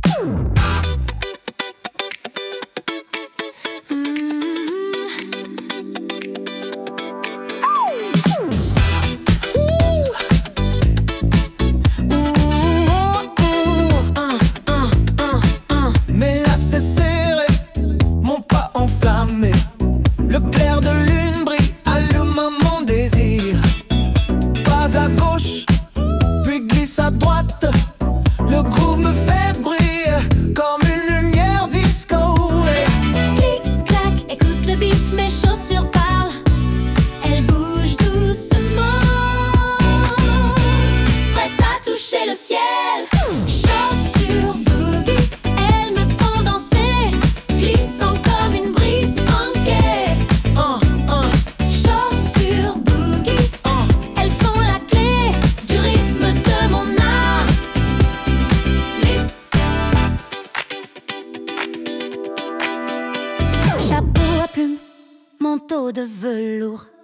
Mes lacets serrés, mon pas enflammé. Le clair de lune brille, allume mon désir. Pas à gauche, puis glisse à droite. Le groove me fait briller comme une lumière disco. Clic, clac, écoute le beat, mes chaussures parlent. Elles bougent doucement, prêtes à toucher le ciel. Chaussures boogie, elles me font danser, glissant comme une brise funky. Chaussures boogie, elles sont la clé du rythme de mon art. Chapeau à plumes, manteau de velours.